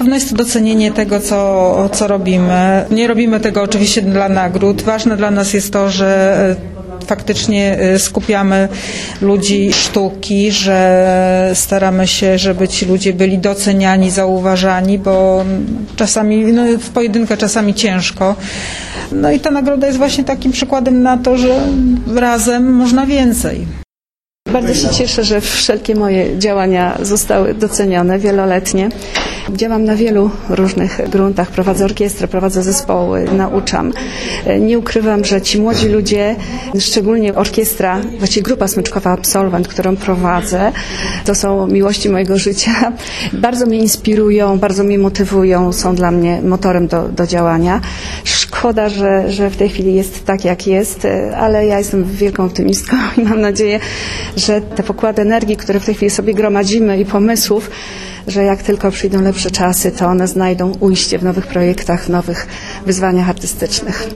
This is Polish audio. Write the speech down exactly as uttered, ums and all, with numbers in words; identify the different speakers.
Speaker 1: pewno jest to docenienie tego, co, co robimy. Nie robimy tego oczywiście dla nagród. Ważne dla nas jest to, że faktycznie skupiamy ludzi sztuki, że staramy się, żeby ci ludzie byli doceniani, zauważani, bo czasami, no w pojedynkę czasami ciężko. No i ta nagroda jest właśnie takim przykładem na to, że razem można więcej.
Speaker 2: Bardzo się cieszę, że wszelkie moje działania zostały docenione wieloletnie. Działam na wielu różnych gruntach, prowadzę orkiestrę, prowadzę zespoły, nauczam. Nie ukrywam, że ci młodzi ludzie, szczególnie orkiestra, właściwie grupa smyczkowa Absolwent, którą prowadzę, to są miłości mojego życia. Bardzo mnie inspirują, bardzo mnie motywują, są dla mnie motorem do, do działania. Szkoda, że, że w tej chwili jest tak, jak jest, ale ja jestem wielką optymistką i mam nadzieję, że te pokłady energii, które w tej chwili sobie gromadzimy i pomysłów, że jak tylko przyjdą lepsze czasy, to one znajdą ujście w nowych projektach, w nowych wyzwaniach artystycznych.